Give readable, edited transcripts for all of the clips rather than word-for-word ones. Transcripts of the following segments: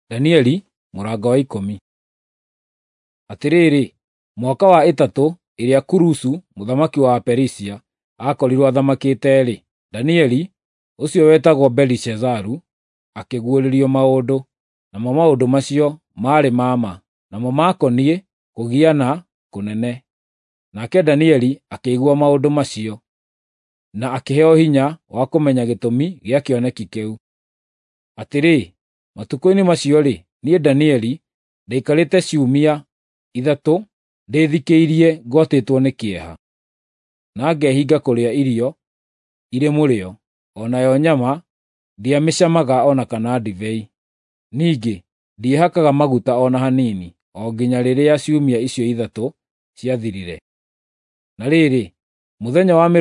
Danieli mũrango wa 10. Atĩrĩrĩ, mwaka wa 3 ĩrĩa Kurusu mũthamaki wa Perisia aakorirwo athamakĩte-rĩ, Danieli, ũcio wetagwo Belishazaru, akĩguũrĩrio maũndũ, namo maũndũ macio maarĩ ma, namo maakoniĩ kũgiana kũnene. Nake Danieli akĩigua maũndũ macio, na akĩheo hinya wa kũmenya gĩtũmi gĩa kĩoneki kĩu. Atĩrĩ, matukũ-inĩ macio-rĩ, niĩ Danieli ndaikarĩte ciumia 3 ndĩthikĩirie ngwatĩtwo nĩ kĩeha, na ngehinga kũrĩa irio irĩ mũrĩo, o nayo nyama ndiamĩcamaga o na kana ndibei. Ningĩ ndiehakaga maguta o na hanini, o nginya rĩrĩa ciumia icio 3 ciathirire. Na rĩrĩ, mũthenya wa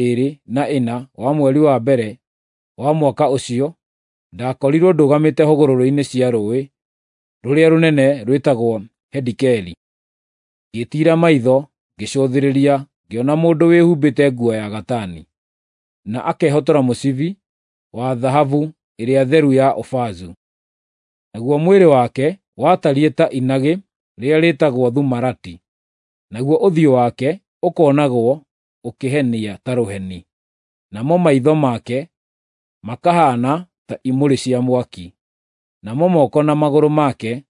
24 wa mweri wa mbere wa mwaka ũcio, ndakorirwo ndũgamĩte hũgũrũrũ-inĩ cia rũũĩ rũrĩa rũnene rwĩtagwo Hedikeli. Ngĩtiira maitho, ngĩcũthĩrĩria, ngĩona mũndũ wĩhumbĩte nguo ya gatani, na akehotora mũcibi wa thahabu ĩrĩa theru ya Ofazu. Naguo mwĩrĩ wake watariĩ ta inagĩ rĩrĩa rĩĩtagwo thumarati, naguo ũthiũ wake ũkoonagwo ũkĩhenia ta rũheni, namo maitho make makahaana ta imũrĩ cia mwaki, namo moko na magũrũ make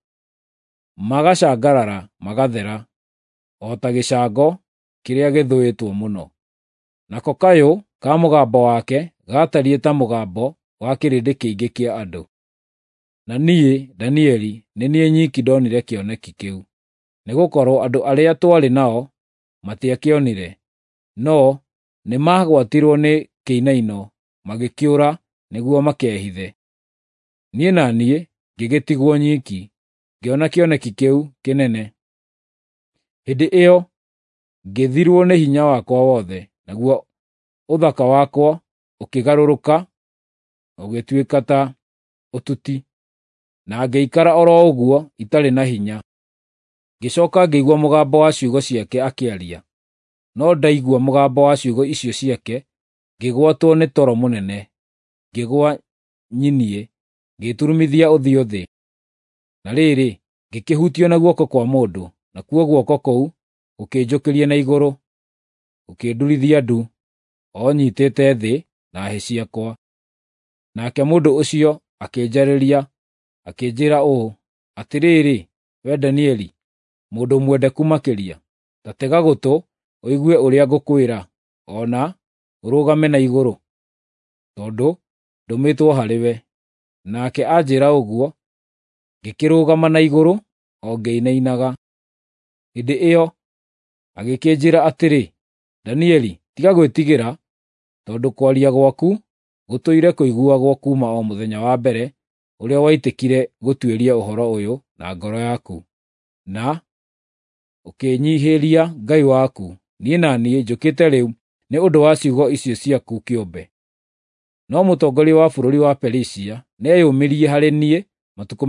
magacangarara magathera, o ta gĩcango kĩrĩa gĩthũĩtwo mũno. Nako kayũ ka mũgambo wake gaatariĩ ta mũgambo wa kĩrĩndĩ kĩingĩ kĩa andũ. Na niĩ, Danieli, nĩ niĩ nyiki ndonire kĩoneki kĩu, nĩgũkorwo andũ arĩa twarĩ nao matiakĩonire, no nĩmagwatirwo nĩ kĩinaino magĩkĩũra nĩguo makehithe. Niĩ na niĩ ngĩgĩtigwo nyiki, ngĩona kĩoneki kĩu kĩnene. Hĩndĩ ĩyo ngĩthirwo nĩ hinya wakwa wothe, naguo ũthaka wakwa ũkĩgarũrũka ũgĩtuĩka ta ũtuti, na ngĩikara o ro ũguo itarĩ na hinya. Ngĩcooka ngĩigua mũgambo wa ciugo ciake akĩaria, no ndaigua mũgambo wa ciugo icio ciake, ngĩgwatwo nĩ toro mũnene, ngĩgwa nyinie, ngĩturumithia ũthiũ thĩ. Na rĩrĩ, ngĩkĩhutio na guoko kwa mũndũ, nakuo guoko kũu gũkĩnjũkĩria na igũrũ, gũkĩndurithia ndu, o nyiitĩte thĩ na hĩ ciakwa. Nake mũndũ ũcio akĩnjarĩria, akĩnjĩĩra ũũ: Atĩrĩrĩ, wee Danieli, mũndũ mwendeku makĩria, ta tega gũtũ ũigue ũrĩa ngũkwĩra, o na ũrũgame na igũrũ, tondũ ndũmĩtwo harĩwe. Nake anjĩĩra ũguo, ngĩkĩrũgama na igũrũ, o ngĩinainaga. Hĩndĩ ĩyo agĩkĩnjĩĩra atĩrĩ, Danieli, tiga gwĩtigĩra, tondũ kwaria gwaku gũtũire kũiguagwo kuuma o mũthenya wa mbere ũrĩa waitĩkire gũtuĩria ũhoro ũyũ na ngoro yaku, na ũkĩnyiihĩria Ngai waku. Niĩ na niĩ njũkĩte rĩu nĩ ũndũ wa ciugo icio ciaku kĩũmbe. No mũtongoria wa bũrũri wa Perisia nĩeyũmĩrie harĩ niĩ matukũ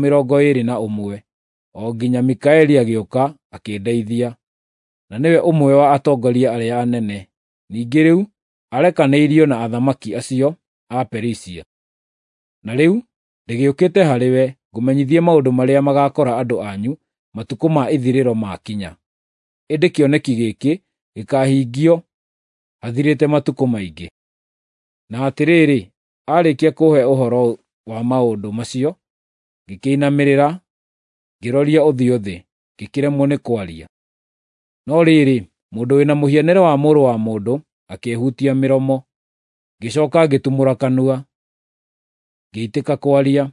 21, o nginya Mikaeli agĩũka akĩndeithia, na nĩwe ũmwe wa atongoria arĩa anene. Ningĩ rĩu arekanĩirio na athamaki acio a Perisia. Na rĩu ndĩgĩũkĩte harĩwe ngũmenyithie maũndũ marĩa magaakora andũ anyu matukũ ma ithirĩro makinya. Ĩndĩ kĩoneki gĩkĩ gĩkaahingio hathirĩte matukũ maingĩ. Na atĩrĩrĩ, aarĩkia kũhe ũhoro wa maũndũ macio, ngĩkĩinamĩrĩra, ngĩroria ũthiũ thĩ, ngĩkĩremwo nĩ kwaria. No rĩrĩ, mũndũ wĩna mũhianĩre wa mũrũ wa mũndũ akĩhutia mĩromo. Ngĩcooka ngĩtumũra kanua, ngĩitĩka kwaria.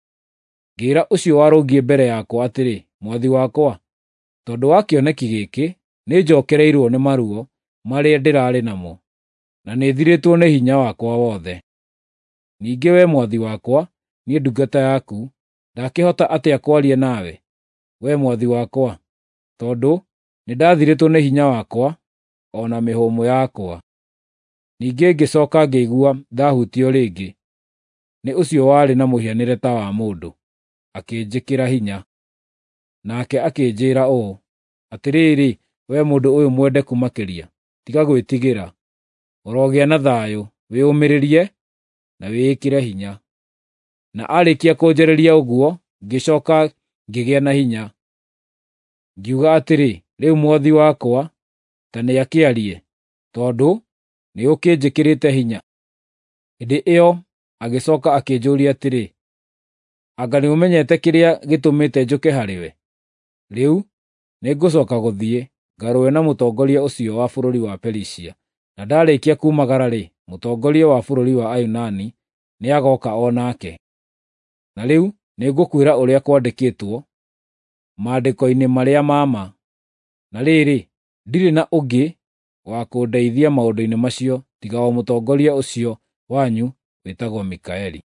Ngĩĩra ũcio warũngiĩ mbere yakwa atĩrĩ, Mwathi wakwa, tondũ wa kĩoneki gĩkĩ nĩnjookereirwo nĩ maruo marĩa ndĩrarĩ namo, na nĩthirĩtwo nĩ hinya wakwa wothe. Ningĩ wee Mwathi wakwa, niĩ ndungata yaku, ndakĩhota atĩa kwaria nawe, wee Mwathi wakwa, tondũ nĩndathirĩtwo nĩ hinya wakwa o na mĩhũmũ yakwa. Ningĩ ngĩcooka ngĩigua ndahutio rĩngĩ nĩ ũcio warĩ na mũhianĩre ta wa mũndũ, akĩnjĩkĩra hinya. Nake akĩnjĩĩra ũũ: Atĩrĩrĩ, wee mũndũ ũyũ mwendeku makĩria, tiga gwĩtigĩra, ũrogĩa na thayũ, wĩyũmĩrĩrie na wĩĩkĩre hinya. Na aarĩkia kũnjarĩria ũguo, ngĩcooka ngĩgĩa na hinya. Ngiuga atĩrĩ, rĩu mwathi wakwa, ta nĩakĩarie, tondũ nĩũkĩnjĩkĩrĩte hinya. Hĩndĩ ĩyo agĩcooka akĩnjũũria atĩrĩ, anga nĩũmenyete kĩrĩa gĩtũmĩte njũke harĩwe? Rĩu nĩngũcooka gũthiĩ ngarũe na mũtongoria ũcio wa bũrũri wa Perisia, na ndarĩkia kumagara-rĩ, mũtongoria wa bũrũri wa Ayunani nĩagooka o nake. Na rĩu nĩngũkwĩra ũrĩa kwandĩkĩtwo maandĩko-inĩ marĩa ma ma. Na rĩrĩ, ndirĩ na ũngĩ wa kũndeithia maũndũ-inĩ macio tiga o mũtongoria ũcio wanyu wĩtagwo Mikaeli.